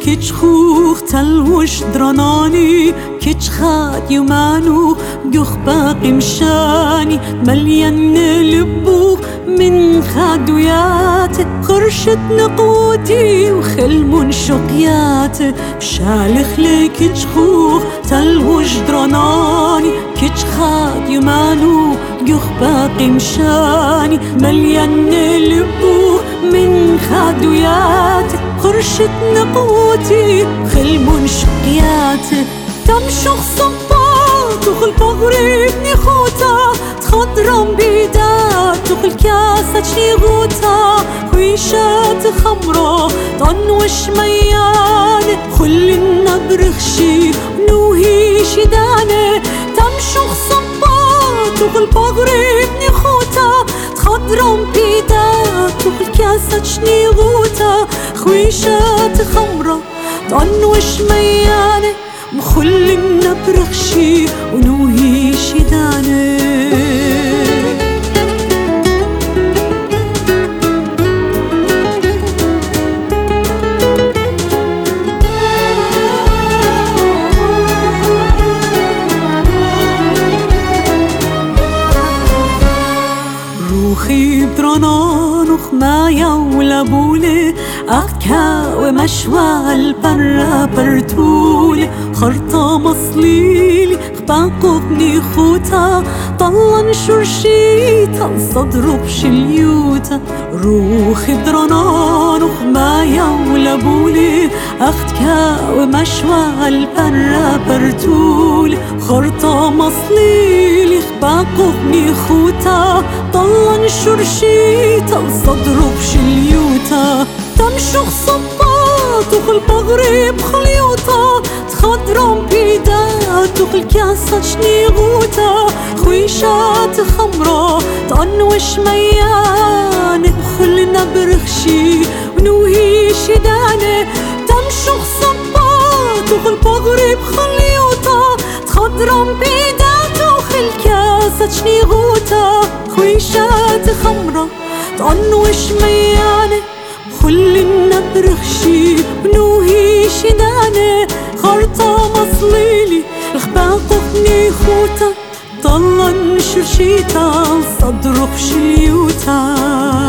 كيتش خوخ تلوش دراناني كيتش خاد يمانو بيوخ باقي مشاني مليان لبوخ من خادويات خرشت نقوتي وخل منشقيات شالخ لي كيتش خوخ تلوش دراناني كيتش خاد يمانو بيوخ باقي مشاني مليان لبوخ من خادويات خرشت نقوتي خل منشقيات تمشخ صبات وخل بغريبني خوتا تخضرم بيدات وخل كاسة شيغوتا خويشات خمرة طنوش ميان خل النبرخشي ونوهي شدانة تمشخ صبات وخل بغريبني خوتا تخضرم بيدات وخل كاسة شنيغوتا خويشات خمرة طنوش ميانة مخل النبرخشي ونوهي شدانة روخي بدرانان وخمايا ولابولي أكا ومشوى البرا برتولي خرطة مصليلي خباقبني خوتا طلن شرشيتا صدرو بشليوتا روخي بدرانان وخمايا ولابولي أختكا ومشوى البرا برتولي خرطة مصليلي خباقبني خوتا طلن شرشيتا صدرو بشليوتا تمشخ صبات وخل بغريب خليوتا تخضرم بيدات وخل كاسة شنيغوتا خويشات خمرة طنوش ميان بخل نبرخشي ونوهي شدانة تمشخ صبات وخل بغريب خليوتا تخضرم بيدات وخل كاسة شنيغوتا خويشات خمرة طنوش ميانة خل النبرخشي ونوهي شدانة خرطة مصليلي الخباقفني خوتا طلن شرشيتا صدرو بشليوتا